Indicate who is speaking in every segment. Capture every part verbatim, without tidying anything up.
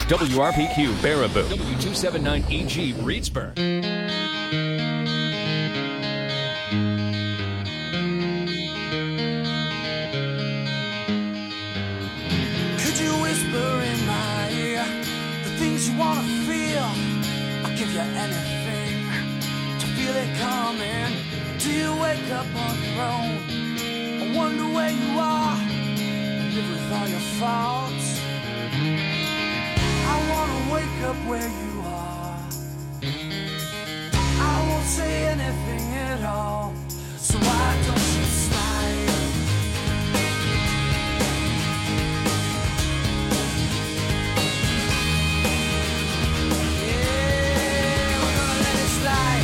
Speaker 1: W R P Q Baraboo, W two seventy-nine E G Reedsburg.
Speaker 2: Could you whisper in my ear the things you wanna feel? I'll give you anything to feel it coming. Do you wake up on your own? I wonder where you are. Live with all your faults. I wanna wake up where you are. I won't say anything at all. So why don't you slide? Yeah, we're gonna let it slide.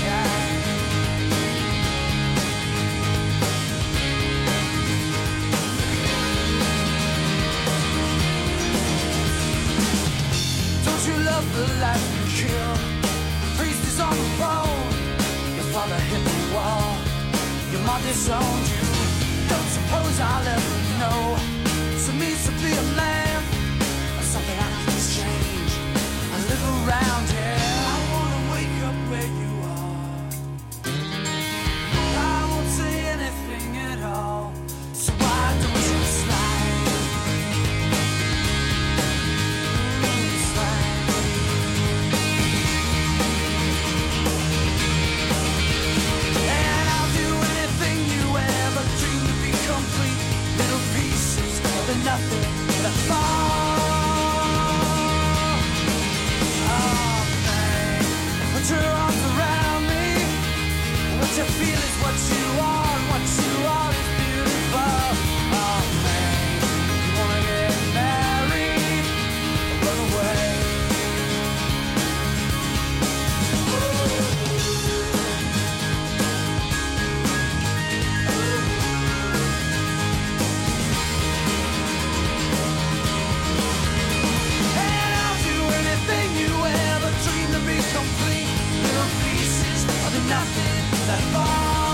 Speaker 2: You love the life you kill. The priest is on the phone. Your father hit the wall. Your mom disowned you. Don't suppose I'll ever know. So means to be a man or something I can exchange. I live around here. I wanna wake up where you are. I won't say anything at all. So why don't you slide? Nothing that fall. Oh, man. Put your arms around me. What you feel is what you are, and what you are is beautiful. Oh, man. You wanna get married or run away? Nothing that fall.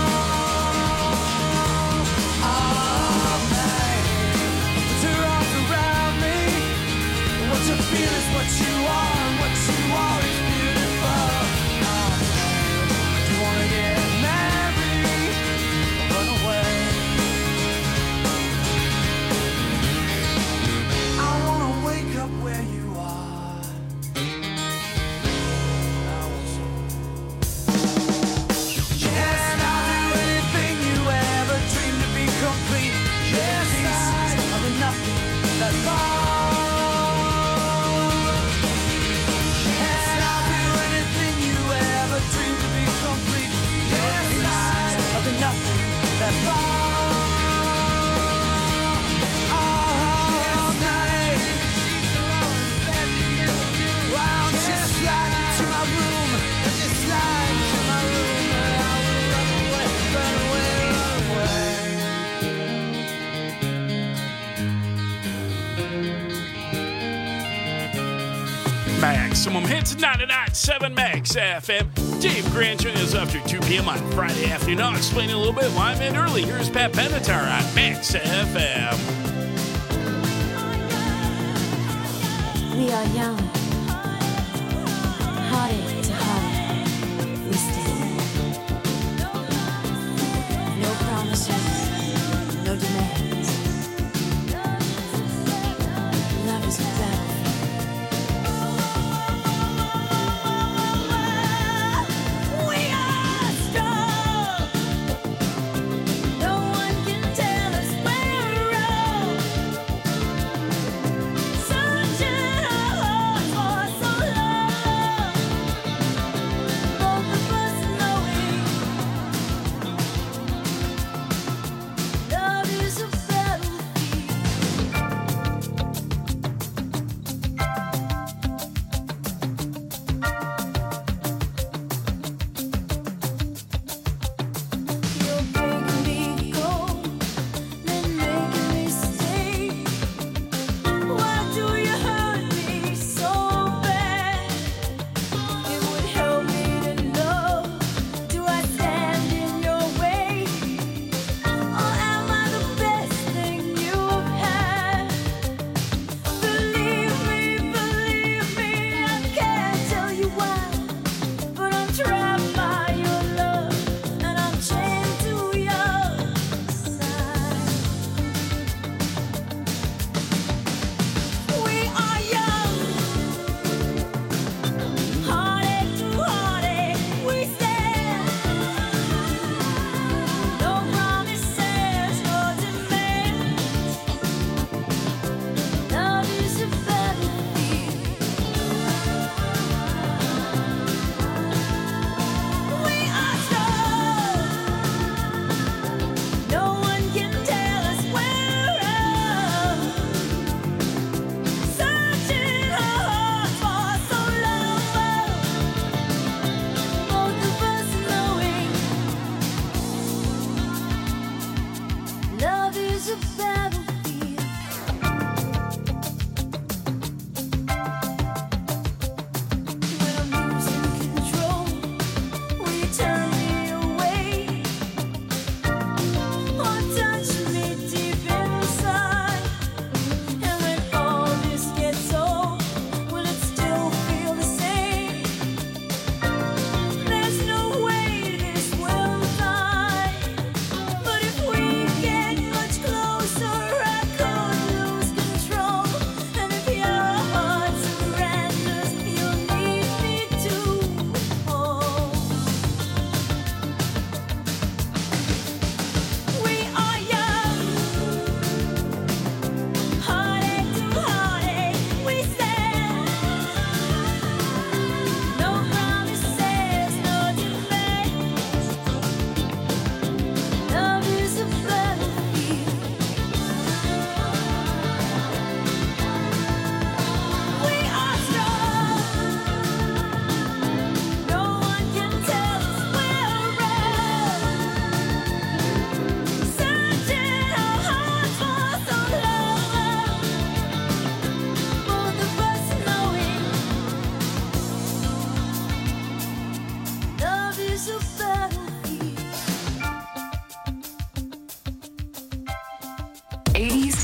Speaker 2: Oh, man. Put your arms around me. What you feel is what you are, and what you are is beautiful. Oh, man. Do you wanna get married or run away? I wanna wake up where you are. That fall. And I'll do anything you ever dreamed to be complete. Yes, I'll do nothing that fall. All night. Why don't you slide into my room? Just slide into my room, and I will run away, run away, run away.
Speaker 3: Maximum Hits ninety-nine point seven Max F M. Dave Grant joining us after two p.m. on Friday afternoon. I'll explain a little bit why I'm in early. Here's Pat Benatar on Max F M.
Speaker 4: We are young, hearted to heart, we stand. No promises, no demands. Love is a battle.
Speaker 5: Searching our hearts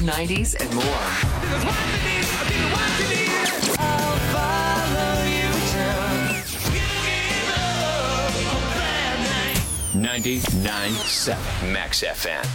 Speaker 5: nineties, and more.
Speaker 2: I'll follow you till
Speaker 1: ninety-nine point seven Max F M.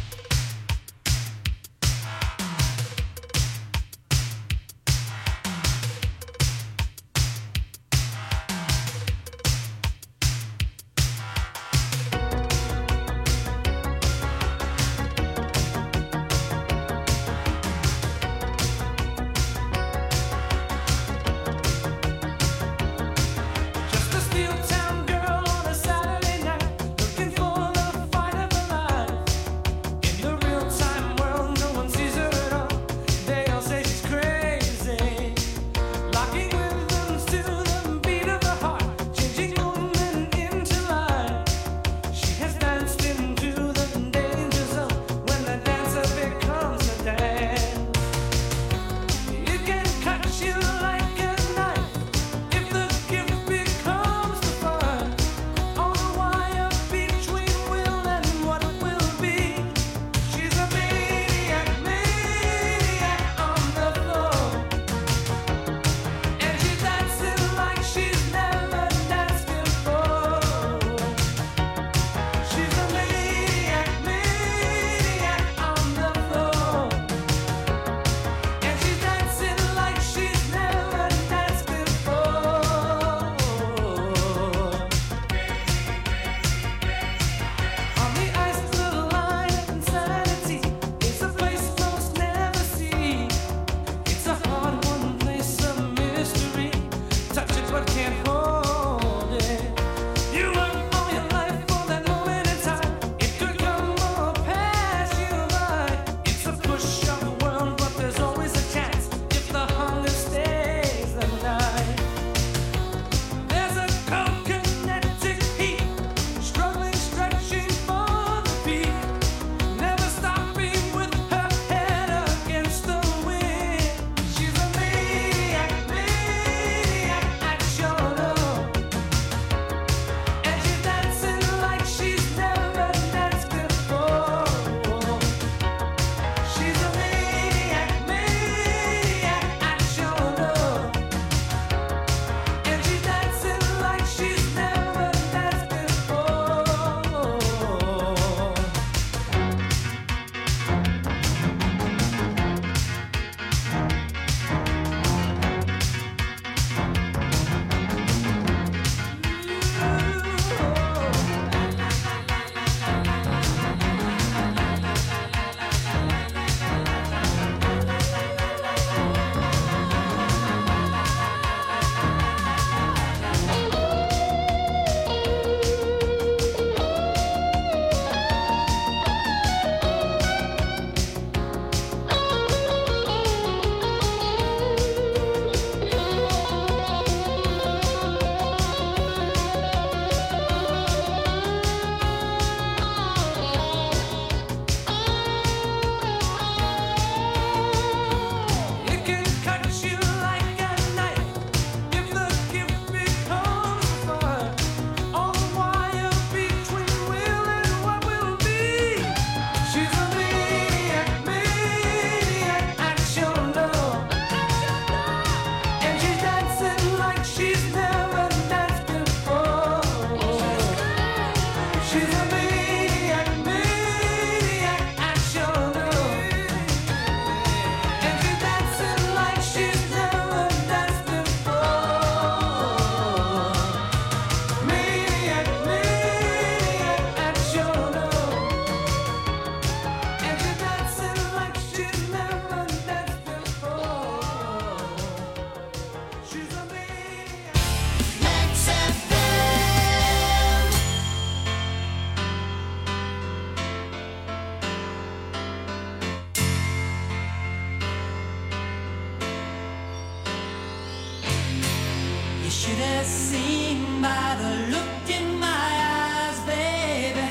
Speaker 2: should have seen by the look in my eyes, baby,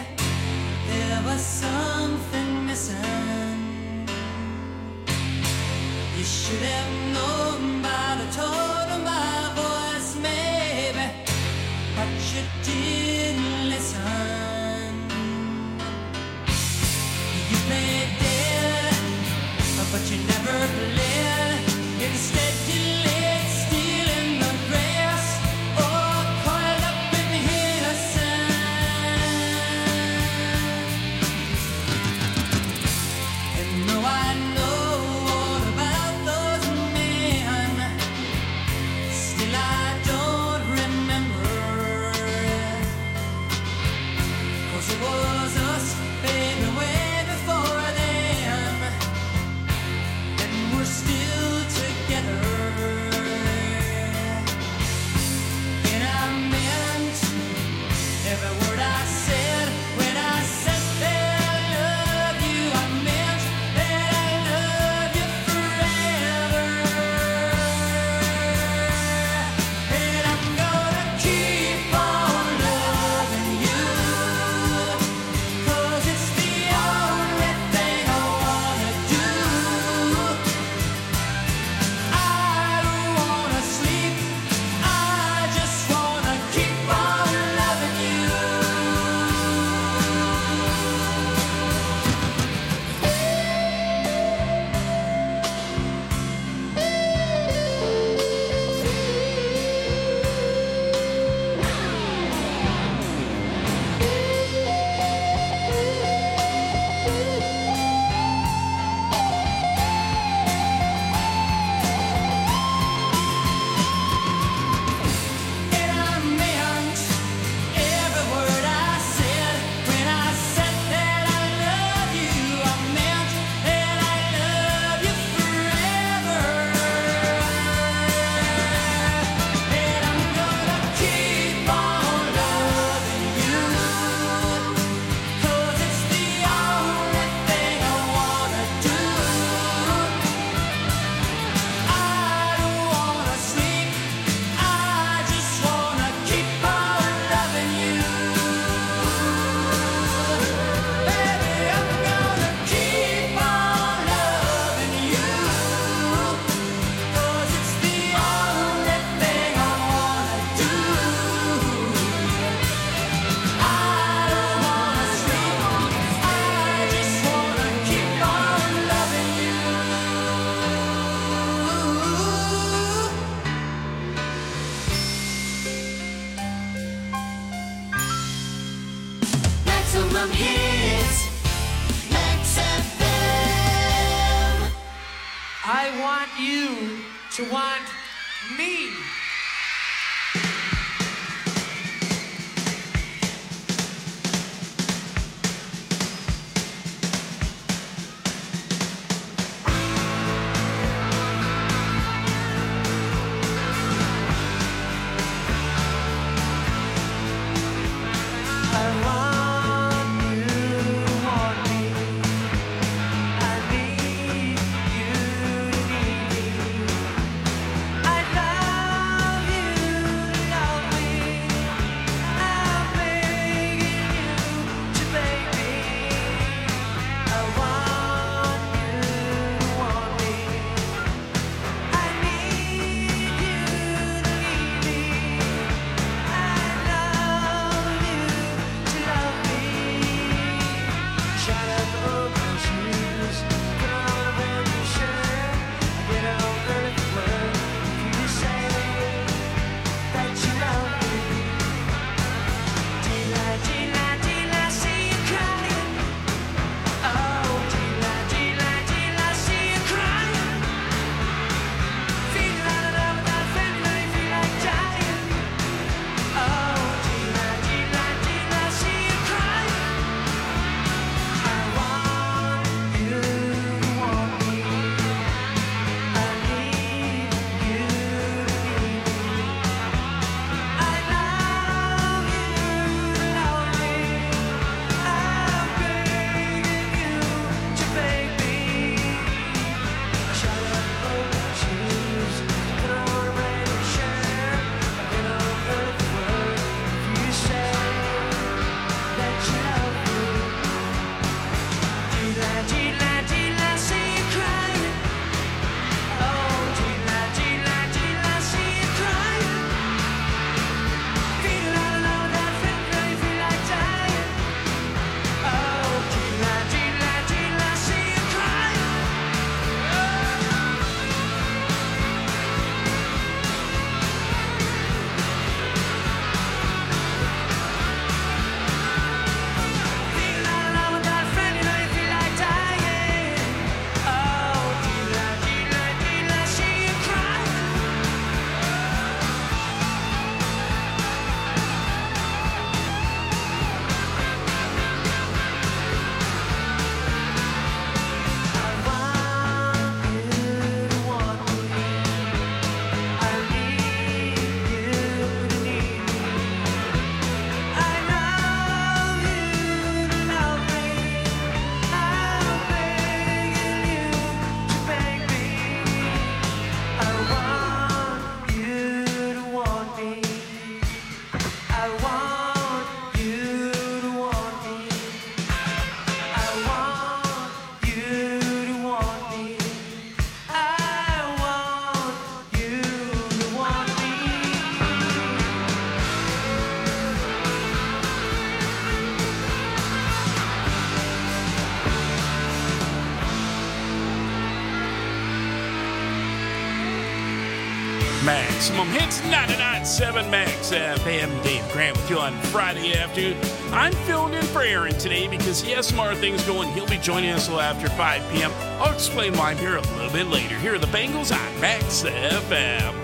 Speaker 2: there was something missing. You should have known by the tone of my voice, maybe, but you didn't listen. You played dead Maximum hits, Max F M.
Speaker 5: I want you to want me.
Speaker 2: I love
Speaker 3: Maximum Hits ninety-nine point seven Max F M. Dave Grant with you on Friday afternoon. I'm filling in for Aaron today because he has some other things going. He'll be joining us a little after five p.m. I'll explain why I'm here a little bit later. Here are the Bengals on Max F M.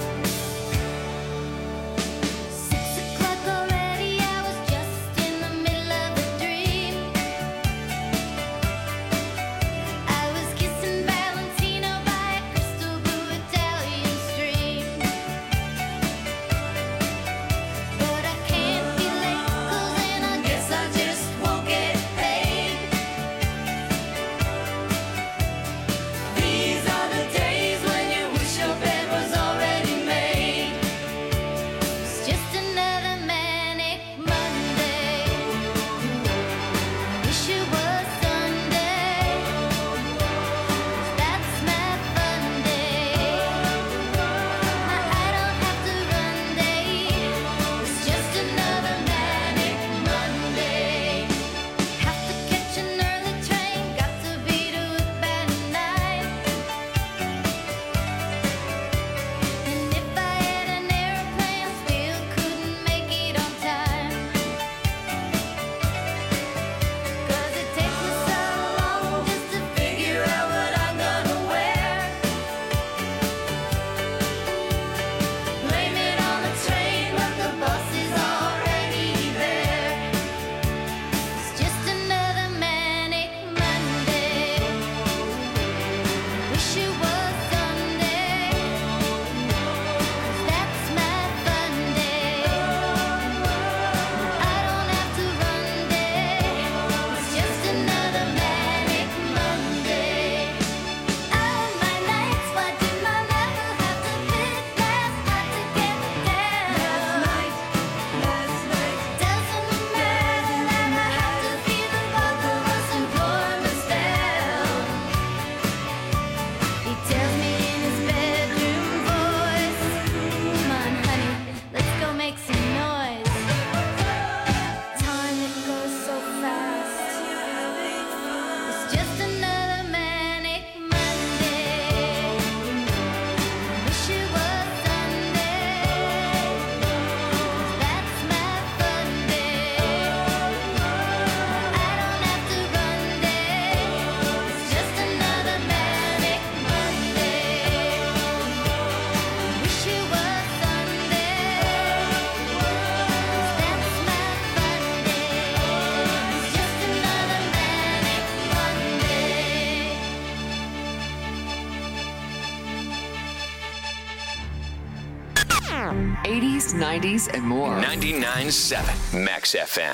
Speaker 6: eighties, nineties, and more.
Speaker 1: ninety-nine point seven Max F M.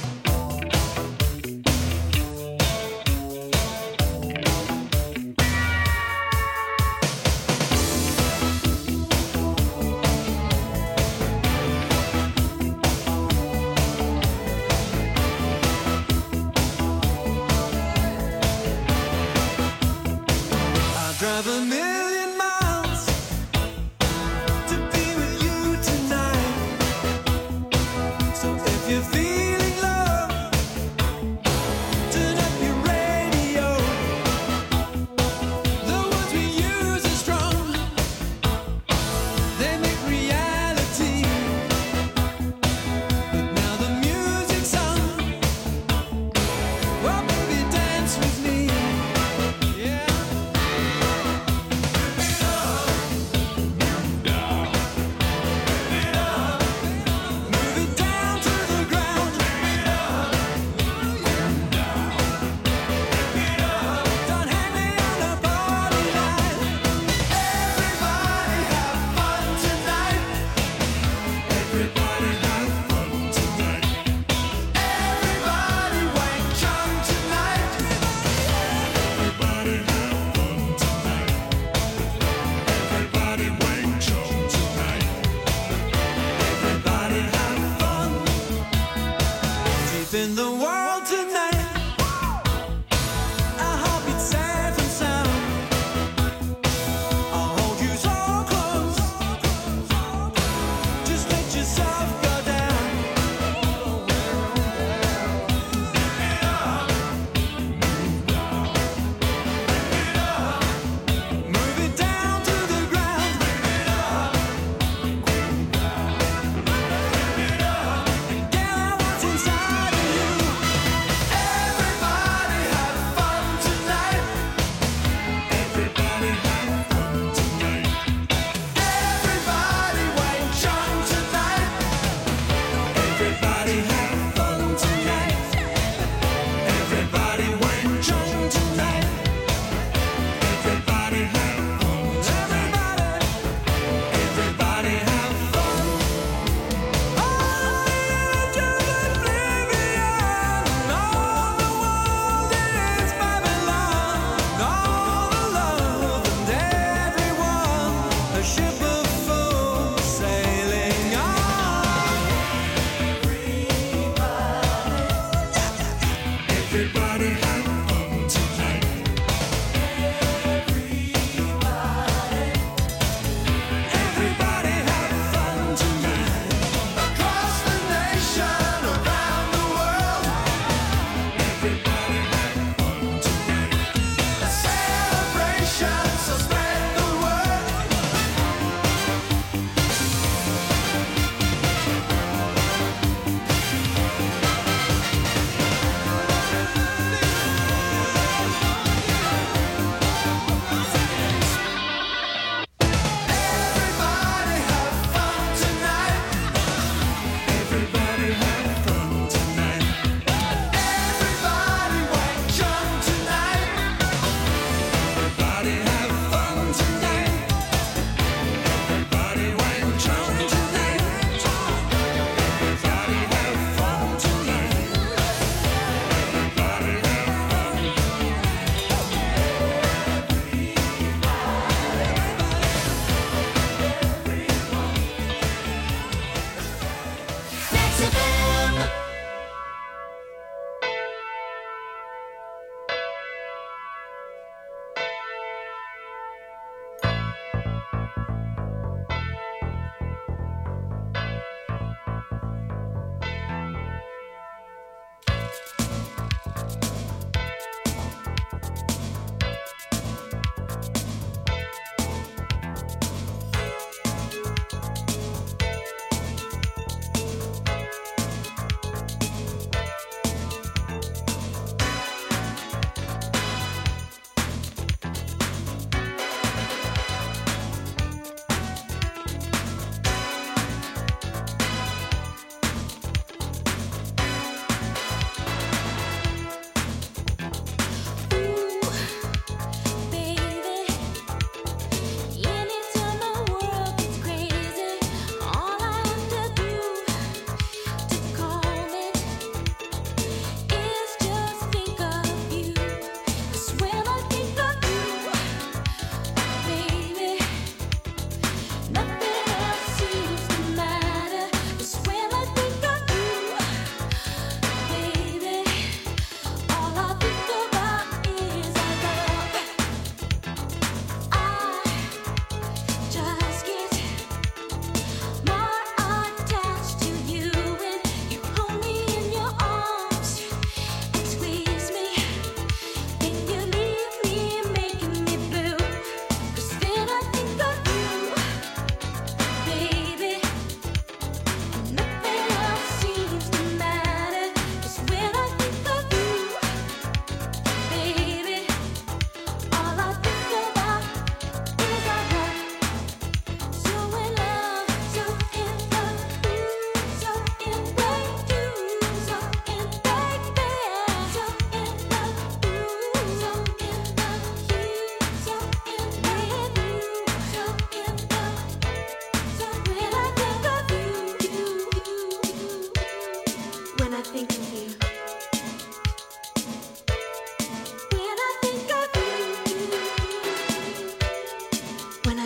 Speaker 2: Drive a million miles to be with you tonight. So if you're feeling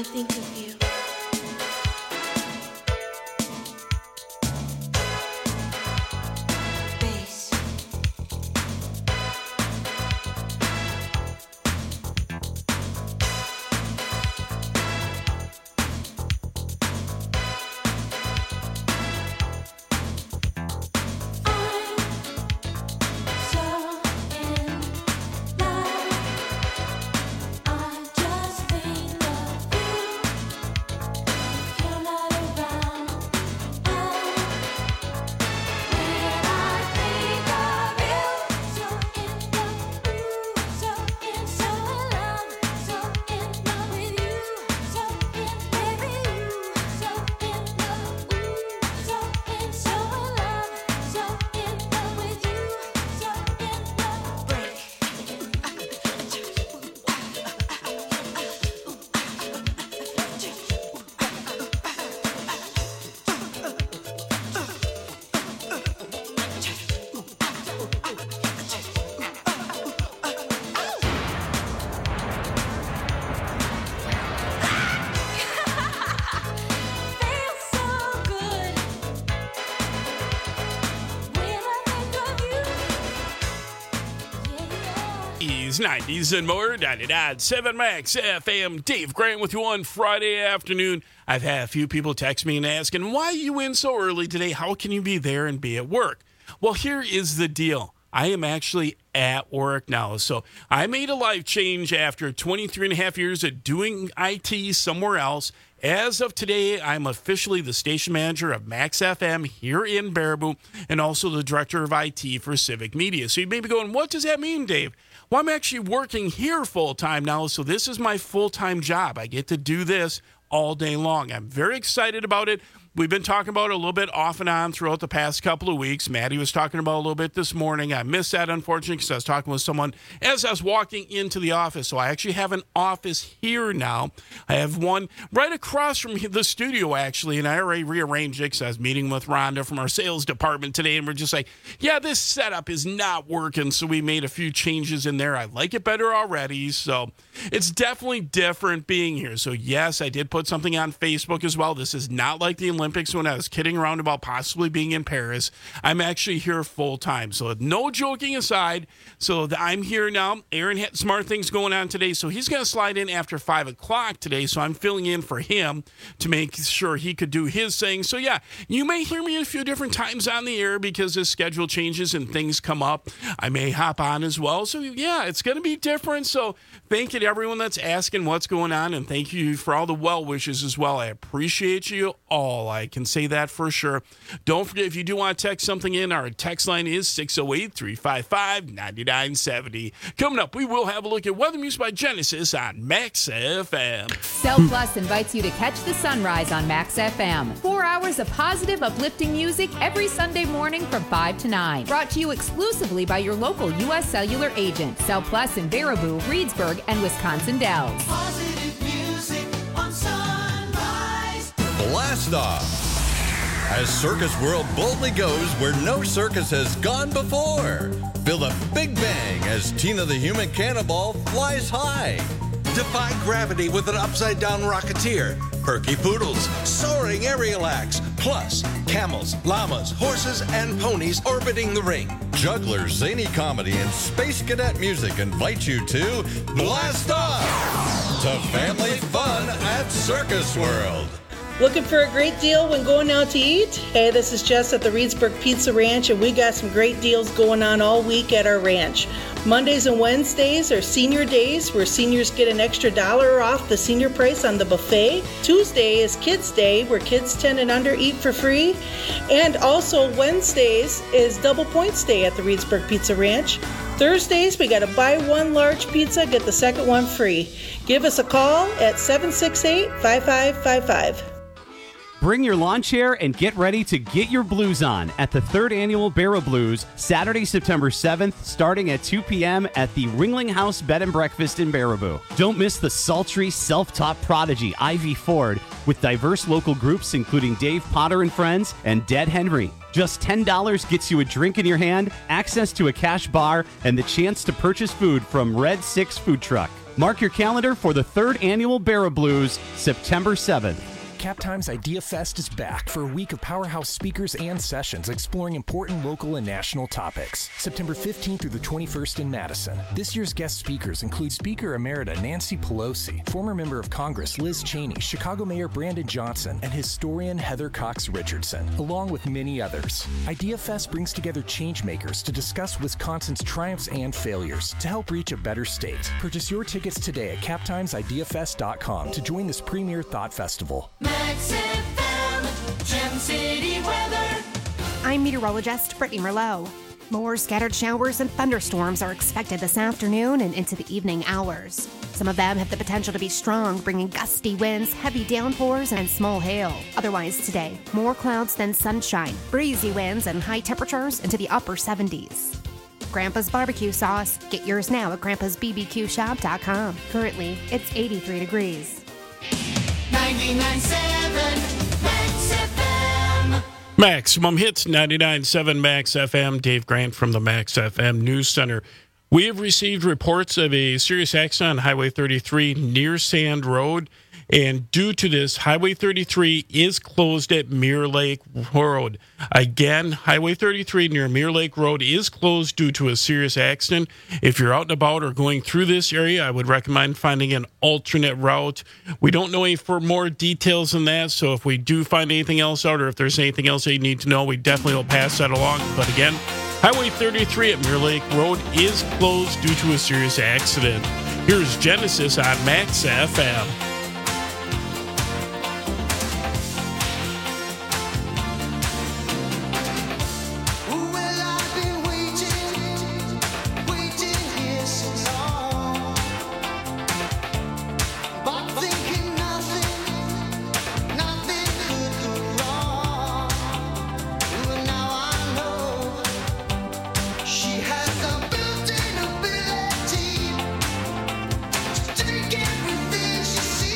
Speaker 4: think of you. Bass.
Speaker 3: nineties and more, ninety-nine point seven Max F M. Dave Grant with you on Friday afternoon. I've had a few people text me and asking, why are you in so early today? How can you be there and be at work? Well, here is the deal. I am actually at work now. So I made a life change after twenty-three and a half years of doing I T somewhere else. As of today, I'm officially the station manager of Max F M here in Baraboo and also the director of I T for Civic Media. So you may be going, what does that mean, Dave? Well, I'm actually working here full-time now, so this is my full-time job. I get to do this all day long. I'm very excited about it. We've been talking about it a little bit off and on throughout the past couple of weeks. Maddie was talking about it a little bit this morning. I missed that, unfortunately, because I was talking with someone as I was walking into the office. So I actually have an office here now. I have one right across from the studio, actually, and I already rearranged it because I was meeting with Rhonda from our sales department today, and we're just like, yeah, this setup is not working, so we made a few changes in there. I like it better already, so it's definitely different being here. So, yes, I did put something on Facebook as well. This is not like the Olympics when I was kidding around about possibly being in Paris. I'm actually here full time. So no joking aside. So I'm here now. Aaron had smart things going on today. So he's going to slide in after five o'clock today. So I'm filling in for him to make sure he could do his thing. So yeah, you may hear me a few different times on the air because his schedule changes and things come up. I may hop on as well. So yeah, it's going to be different. So thank you to everyone that's asking what's going on. And thank you for all the well wishes as well. I appreciate you all. I can say that for sure. Don't forget, if you do want to text something in, our text line is six oh eight, three five five, nine nine seven oh. Coming up, we will have a look at weather music by Genesis on Max F M.
Speaker 7: Cell Plus invites you to catch the sunrise on Max F M. Four hours of positive, uplifting music every Sunday morning from five to nine. Brought to you exclusively by your local U S Cellular agent. Cell Plus in Baraboo, Reedsburg, and Wisconsin Dells.
Speaker 2: Positive music on Sunrise.
Speaker 8: Blast Off. As Circus World boldly goes where no circus has gone before. Feel the big bang as Tina the Human Cannonball flies high.
Speaker 9: Defy gravity with an upside-down rocketeer. Perky poodles, soaring aerial acts, plus camels, llamas, horses, and ponies orbiting the ring.
Speaker 8: Jugglers, zany comedy, and space cadet music invite you to Blast Off! To family fun at Circus World.
Speaker 10: Looking for a great deal when going out to eat? Hey, this is Jess at the Reedsburg Pizza Ranch, and we got some great deals going on all week at our ranch. Mondays and Wednesdays are senior days, where seniors get an extra dollar off the senior price on the buffet. Tuesday is Kids Day, where kids ten and under eat for free. And also Wednesdays is Double Points Day at the Reedsburg Pizza Ranch. Thursdays, we got a buy one large pizza, get the second one free. Give us a call at seven six eight, five five five five.
Speaker 11: Bring your lawn chair and get ready to get your blues on at the third annual Barrow Blues, Saturday, September seventh, starting at two p.m. at the Ringling House Bed and Breakfast in Baraboo. Don't miss the sultry, self-taught prodigy Ivy Ford with diverse local groups including Dave Potter and Friends and Dead Henry. Just ten dollars gets you a drink in your hand, access to a cash bar, and the chance to purchase food from Red Six Food Truck. Mark your calendar for the third annual Barra Blues, September seventh.
Speaker 12: CapTime's Idea Fest is back for a week of powerhouse speakers and sessions exploring important local and national topics. September fifteenth through the twenty-first in Madison. This year's guest speakers include Speaker Emerita Nancy Pelosi, former member of Congress Liz Cheney, Chicago Mayor Brandon Johnson, and historian Heather Cox Richardson, along with many others. Idea Fest brings together changemakers to discuss Wisconsin's triumphs and failures to help reach a better state. Purchase your tickets today at cap times idea fest dot com to join this premier thought festival.
Speaker 2: Max F M, Gem City weather.
Speaker 13: I'm meteorologist Brittany Merlot. More scattered showers and thunderstorms are expected this afternoon and into the evening hours. Some of them have the potential to be strong, bringing gusty winds, heavy downpours, and small hail. Otherwise today, more clouds than sunshine, breezy winds, and high temperatures into the upper seventies. Grandpa's barbecue sauce. Get yours now at grandpas b b q shop dot com. Currently, it's eighty-three degrees.
Speaker 2: ninety-nine point seven Max F M.
Speaker 3: Maximum Hits, ninety-nine point seven Max F M. Dave Grant from the Max F M News Center. We have received reports of a serious accident on Highway thirty-three near Sand Road. And due to this, Highway thirty-three is closed at Mirror Lake Road. Again, Highway thirty-three near Mirror Lake Road is closed due to a serious accident. If you're out and about or going through this area, I would recommend finding an alternate route. We don't know any for more details than that, so if we do find anything else out or if there's anything else that you need to know, we definitely will pass that along. But again, Highway thirty-three at Mirror Lake Road is closed due to a serious accident. Here's Genesis on Max F M.
Speaker 2: Take everything she sees.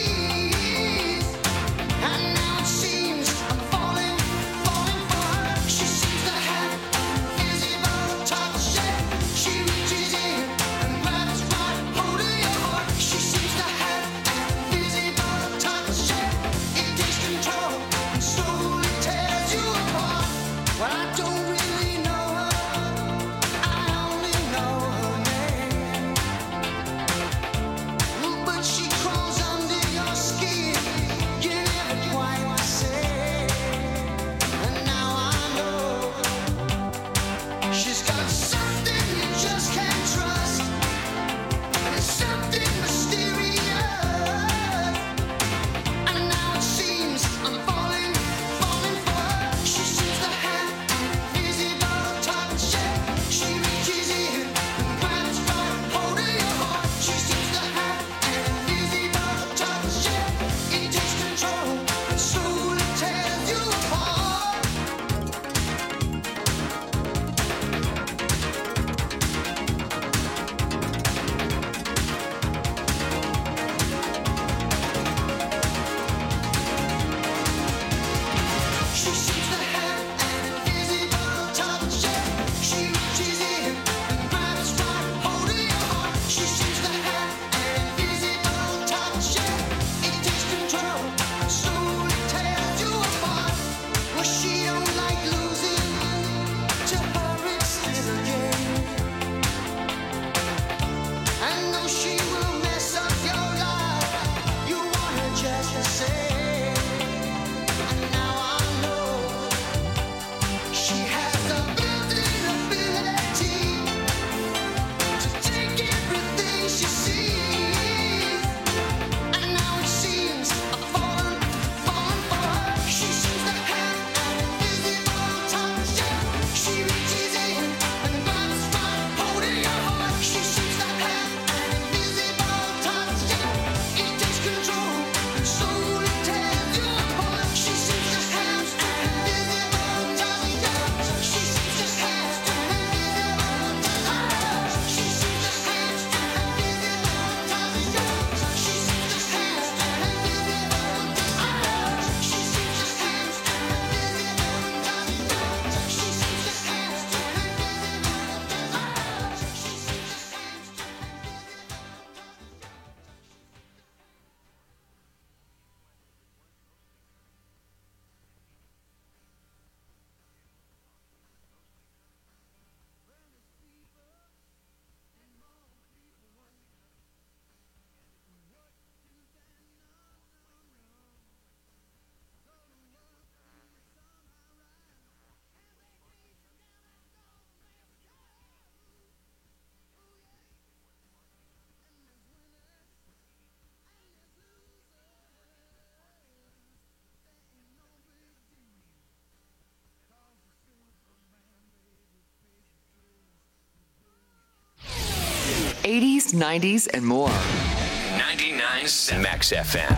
Speaker 6: eighties, nineties, and more.
Speaker 1: ninety-nine point seven Max F M.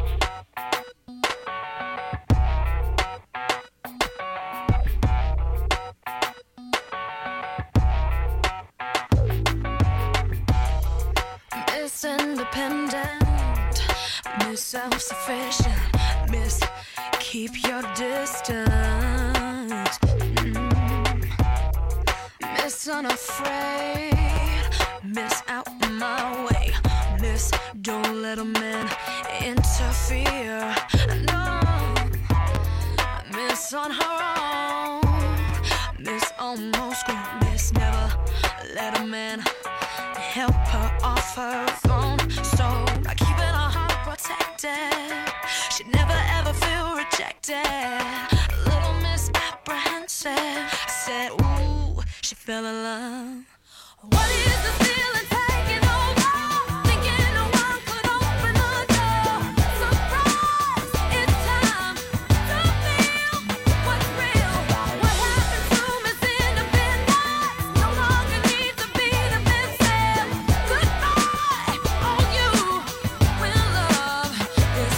Speaker 14: Miss Independent, Miss Self-Sufficient, Miss Keep Your Distance, mm. Miss Unafraid, Miss Out My Way, Miss Don't Let a Man Interfere, no, Miss On Her Own, Miss Almost Grown, Miss Never Let a Man help her off her phone. So by keeping her heart protected, she'd never ever feel rejected. A little misapprehensive, I said, ooh, she fell in love. What is the feeling taking over? Thinking no one could open the door. Surprise, it's time to feel what's real. What happened to Miss Independence? No longer need to be the missing. Goodbye, on you when love is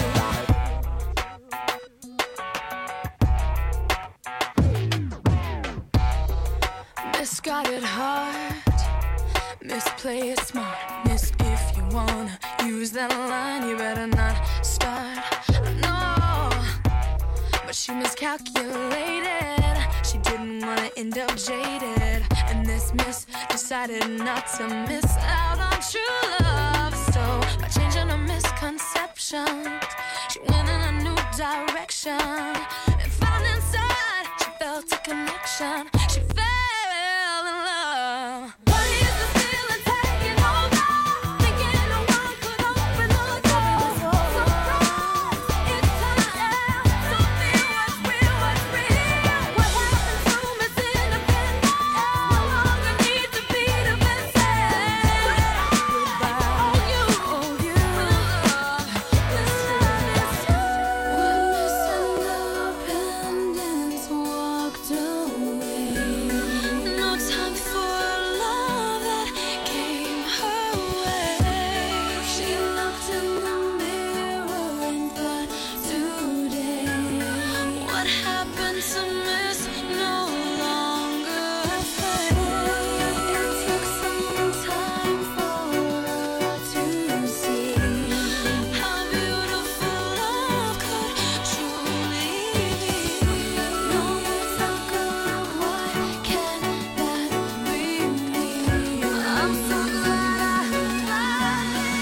Speaker 14: true. Misguided heart, misplay it smart. Miss, if you wanna use that line, you better not start. No, but she miscalculated. She didn't wanna end up jaded, and this miss decided not to miss out on true love. So by changing her misconceptions, she went in a new direction and found inside she felt a connection. She fell in love. What is the feeling taking over? Thinking no one could open the door. Surprise, it's time to feel what's real, what's real. What happened to Miss Independence? No longer need to be the missing. Goodbye, on you, on you, love. This time is when Miss Independence walked away. No time for love that came her way. She looked in the mirror and thought, today, what happened to Miss No Longer Afraid? It took some time for her to see how beautiful love could truly be. No matter what, can that be me? I'm so glad I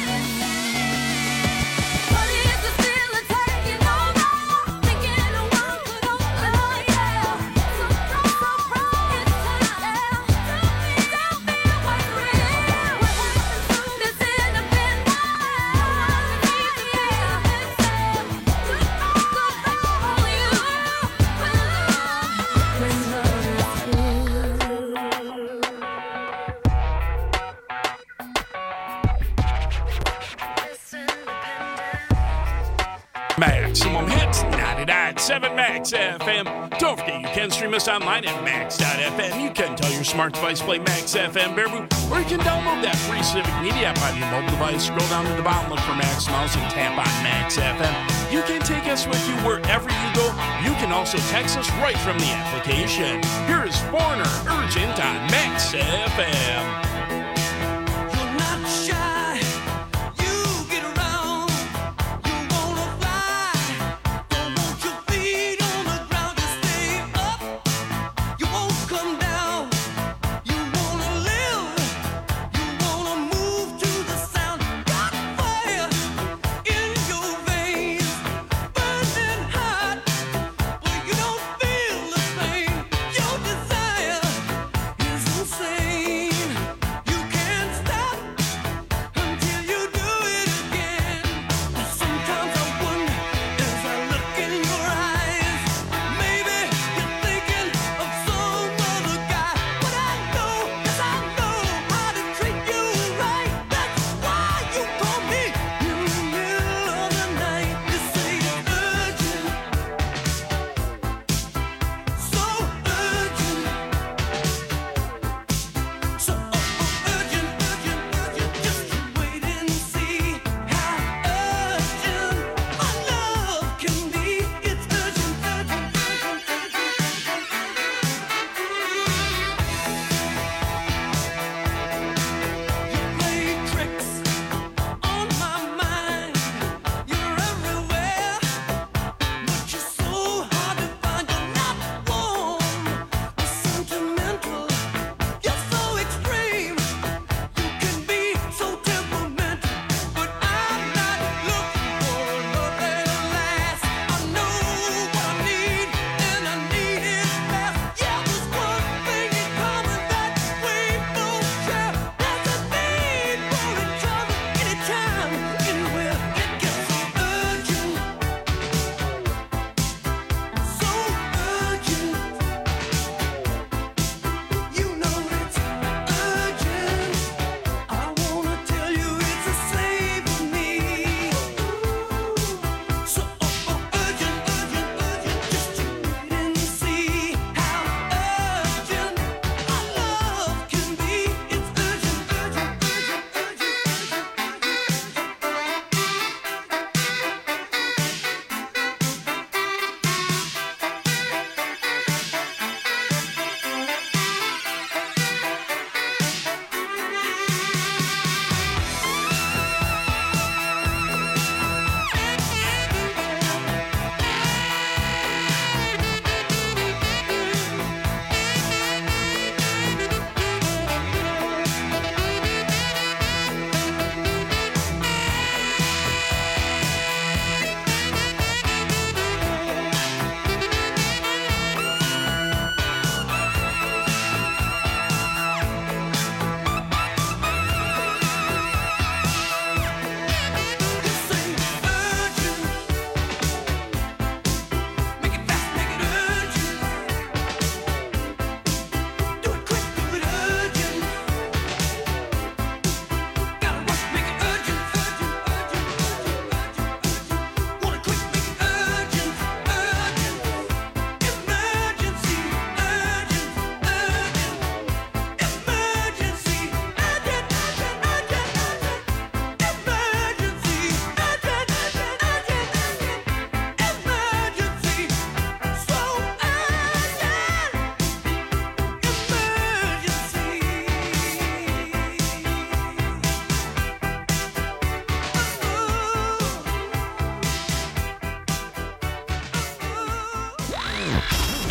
Speaker 14: What is the feeling taking over? Thinking no one could open the door. Surprise, surprise, it's time to feel what's real. What happened to Miss Independence? Need to be the missing. Goodbye, goodbye, on you when love, when love is true.
Speaker 3: Maximum Hits, ninety-nine point seven Max F M. Don't forget you can stream us online at max dot f m. You can tell your smart device to play Max F M Baraboo, or you can download that free Civic Media app on your mobile device. Scroll down to the bottom, look for Max Mouse, and tap on Max F M. You can take us with you wherever you go. You can also text us right from the application. Here is Foreigner Urgent on Max F M.
Speaker 2: You're not shy. You get around. You wanna fly. Don't want your feet on the ground. You stay up. You won't come down. You wanna live. You wanna move to the sound. Got fire in your veins, burning hot. Well, you don't feel the pain. Your desire is insane.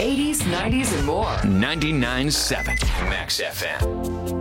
Speaker 6: eighties, nineties, and more.
Speaker 1: ninety-nine point seven Max F M.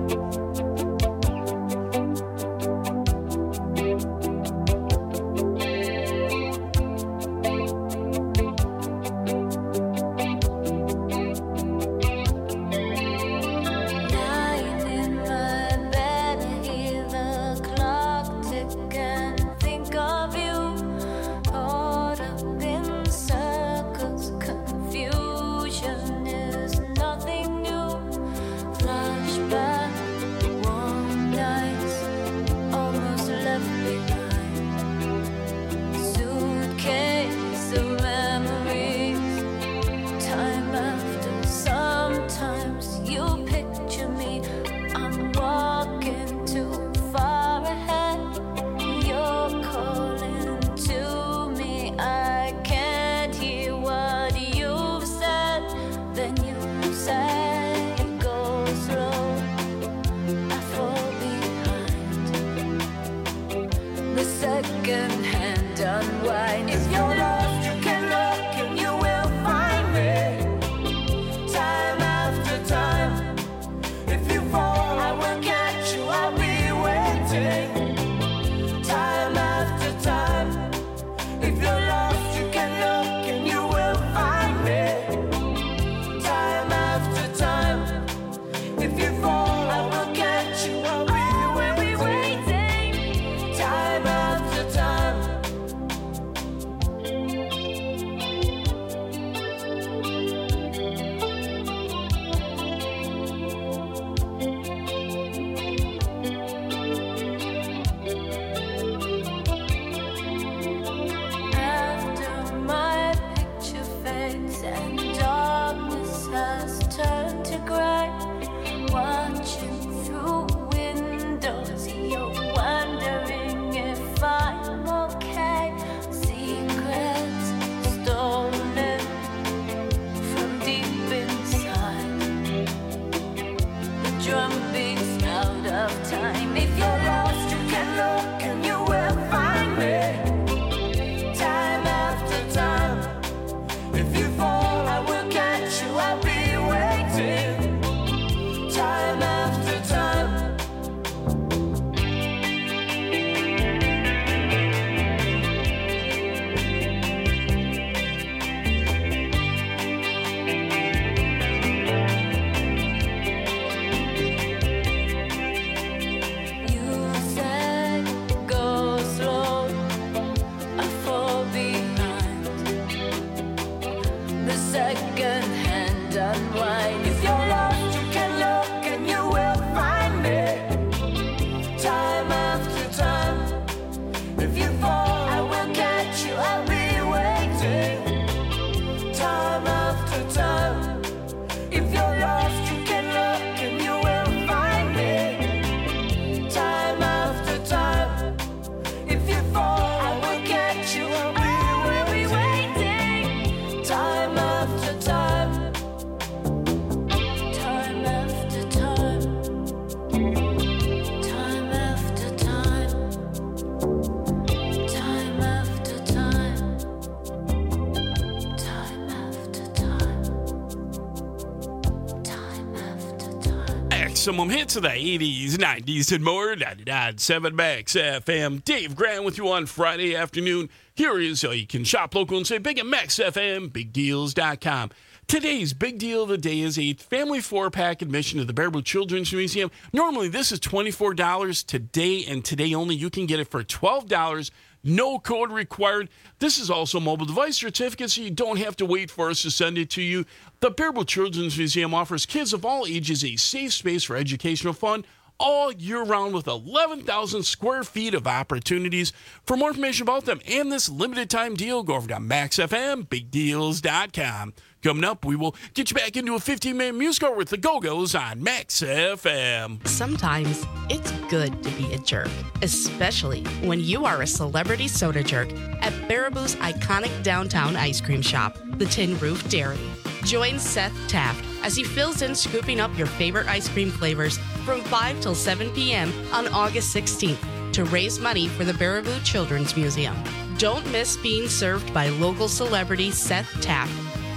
Speaker 3: Maximum hits of the eighties, nineties, and more. ninety-nine point seven Max F M. Dave Grant with you on Friday afternoon. Here is how you can shop local and say big at Max F M, big deals dot com. Today's big deal of the day is a family four-pack admission to the Baraboo Children's Museum. Normally, this is twenty-four dollars. Today and today only, you can get it for twelve dollars. No code required. This is also a mobile device certificate, so you don't have to wait for us to send it to you. The Baraboo Children's Museum offers kids of all ages a safe space for educational fun all year round with eleven thousand square feet of opportunities. For more information about them and this limited time deal, go over to Max F M, big deals dot com. Coming up, we will get you back into a fifteen-minute music hour with the Go-Go's on Max F M.
Speaker 15: Sometimes it's good to be a jerk, especially when you are a celebrity soda jerk at Baraboo's iconic downtown ice cream shop, the Tin Roof Dairy. Join Seth Taft as he fills in scooping up your favorite ice cream flavors from five till seven p.m. on August sixteenth to raise money for the Baraboo Children's Museum. Don't miss being served by local celebrity Seth Taft.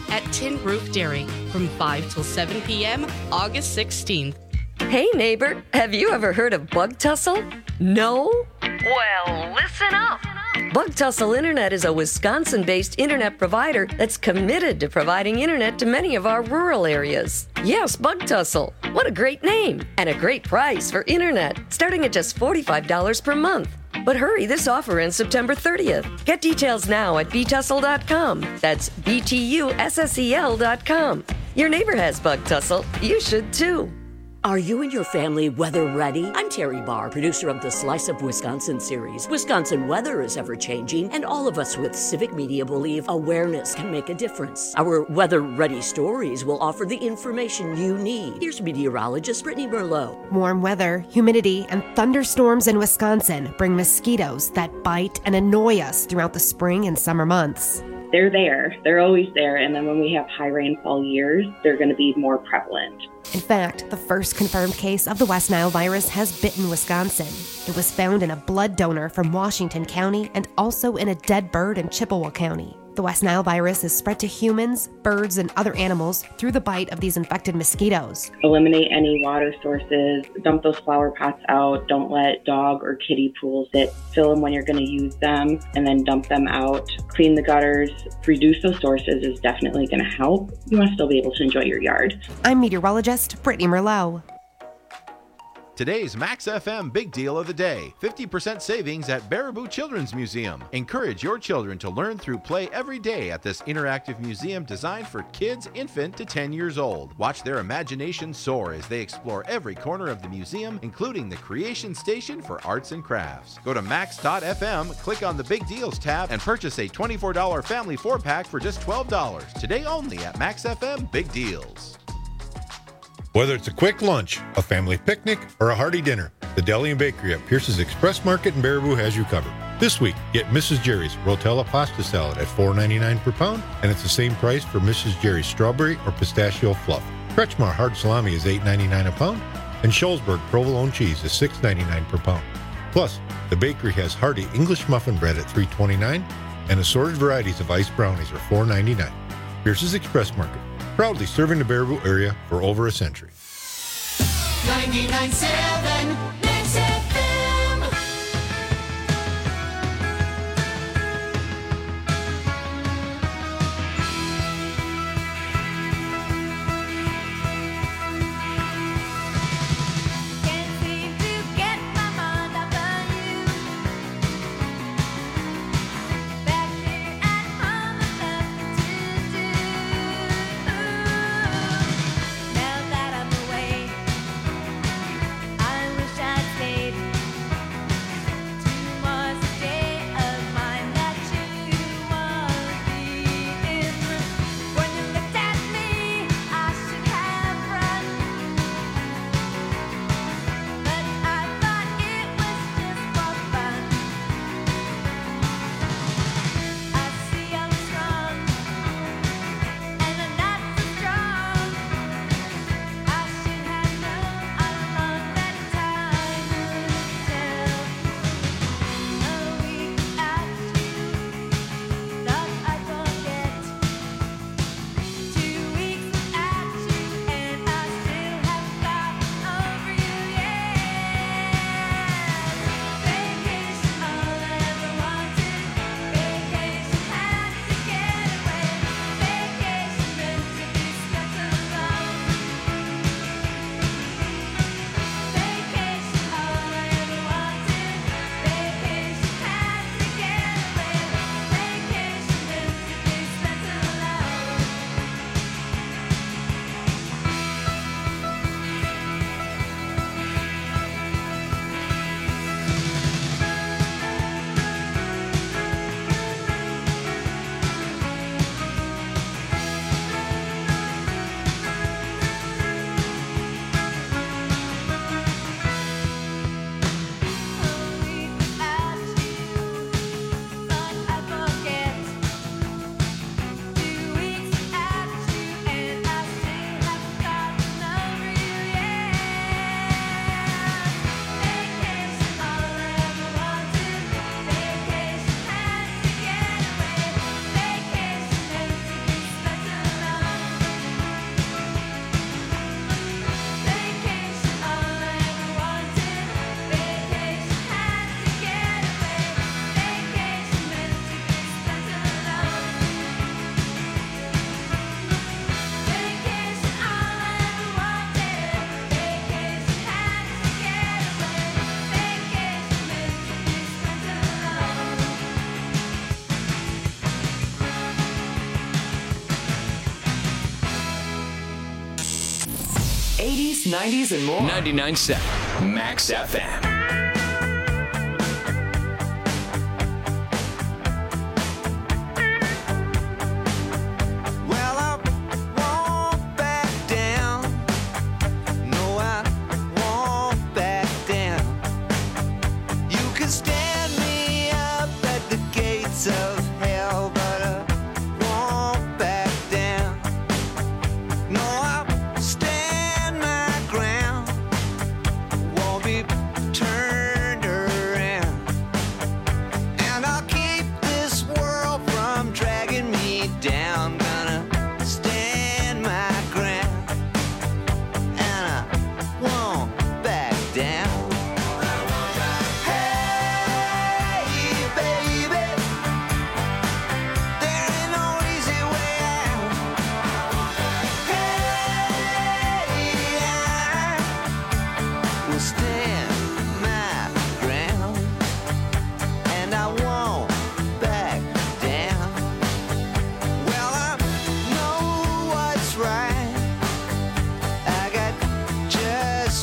Speaker 15: at Tin Roof Dairy from five till seven p.m. August sixteenth.
Speaker 16: Hey neighbor, have you ever heard of Bug Tussle? No? Well, listen up. Bug Tussle Internet is a Wisconsin-based internet provider that's committed to providing internet to many of our rural areas. Yes, Bug Tussle. What a great name and a great price for internet, starting at just forty-five dollars per month. But hurry, this offer ends September thirtieth. Get details now at b tussle dot com. That's B T U S S E L dot com. Your neighbor has Bug Tussle. You should too.
Speaker 17: Are you and your family weather ready? I'm Terry Barr, producer of the Slice of Wisconsin series. Wisconsin weather is ever changing, and all of us with civic media believe awareness can make a difference. Our weather ready stories will offer the information you need. Here's meteorologist Brittany Merlot.
Speaker 13: Warm weather, humidity, and thunderstorms in Wisconsin bring mosquitoes that bite and annoy us throughout the spring and summer months.
Speaker 18: They're there. They're always there. And then when we have high rainfall years, they're going to be more prevalent.
Speaker 13: In fact, the first confirmed case of the West Nile virus has bitten Wisconsin. It was found in a blood donor from Washington County and also in a dead bird in Chippewa County. The West Nile virus is spread to humans, birds, and other animals through the bite of these infected mosquitoes.
Speaker 18: Eliminate any water sources, dump those flower pots out, don't let dog or kiddie pools sit, fill them when you're going to use them, and then dump them out. Clean the gutters, reduce those sources is definitely going to help. You want to still be able to enjoy your yard.
Speaker 13: I'm meteorologist Brittany Merlot.
Speaker 19: Today's Max F M Big Deal of the Day, fifty percent savings at Baraboo Children's Museum. Encourage your children to learn through play every day at this interactive museum designed for kids infant to ten years old. Watch their imagination soar as they explore every corner of the museum, including the Creation Station for Arts and Crafts. Go to max dot f m, click on the Big Deals tab, and purchase a twenty-four dollars family four-pack for just twelve dollars. Today only at Max F M Big Deals.
Speaker 20: Whether it's a quick lunch, a family picnic, or a hearty dinner, the Deli and Bakery at Pierce's Express Market in Baraboo has you covered. This week, get Missus Jerry's Rotella Pasta Salad at four ninety-nine per pound, and it's the same price for Missus Jerry's Strawberry or Pistachio Fluff. Kretschmar Hard Salami is eight ninety-nine a pound, and Schulzberg Provolone Cheese is six ninety-nine per pound. Plus, the bakery has hearty English Muffin Bread at three twenty-nine, and assorted varieties of iced brownies are four ninety-nine. Pierce's Express Market, proudly serving the Baraboo area for over a century.
Speaker 2: ninety-nine point seven Max F M. Can't seem to get my mind off of you. Back here at home, nothing to do. Now that I'm away, I wish I'd
Speaker 6: eighties, nineties, and more.
Speaker 1: ninety-nine point seven Max F M.